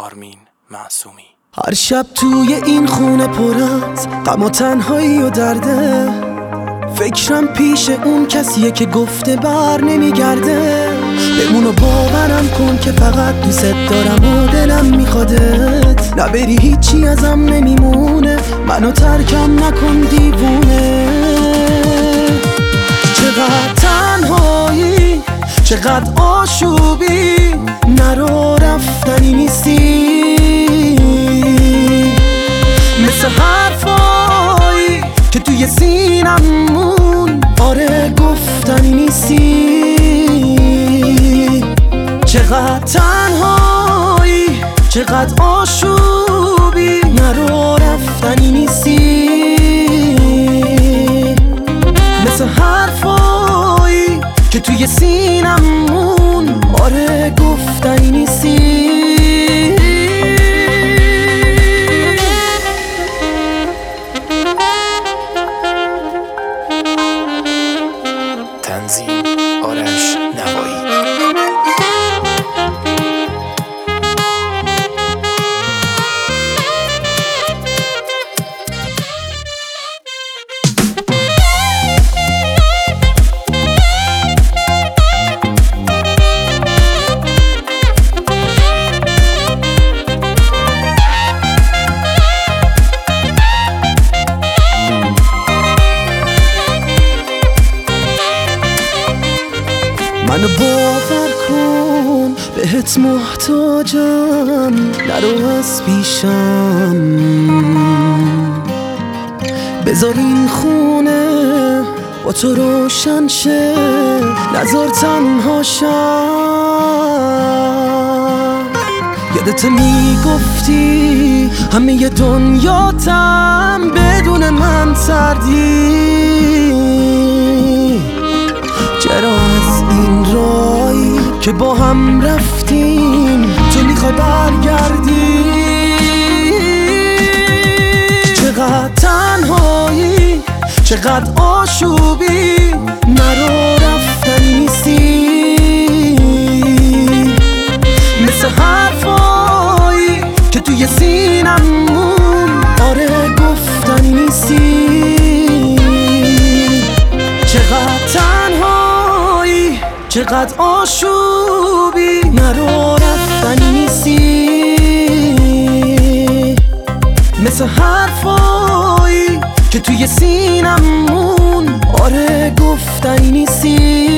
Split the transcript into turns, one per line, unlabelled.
آرمین معصومی.
هر شب توی این خونه پر از غم و تنهایی و درده، فکرم پیش اون کسیه که گفته بر نمیگرده. بمون و باورم کن که فقط دوست دارم و دلم میخوادت، نبری هیچی ازم نمیمونه، منو ترکم نکن دیوونه. چقدر تنهایی، چقدر آشوبی، نرو رفتنی نیستی، مثل حرفایی که توی سینمون آره گفتنی نیستی. چقدر تنهایی، چقدر آشوبی، نرو رفتنی نیستی، مثل حرفایی که توی سینمون آره گفتنی نیستی.
تنظیم آرش نوایی.
منو باور کن بهت محتاجم، نرو از پیشم، بذار این خونه با تو روشن شه، نذار تنها شم. یادت میگفتی همه دنیاتم بدون من سردی، چرا از این راهی که با هم رفتیم تو میخوای برگردی؟ چقدر تنهایی، چقدر آشوبی، نرو رفتنی نیستی، مثل حرفایی که توی سینمون آره گفتنی نیستی. چقدر تنهایی، چقدر آشوبی، نرو رفتنی نیستی، مثل حرفایی که توی سینمون آره گفتنی نیستی.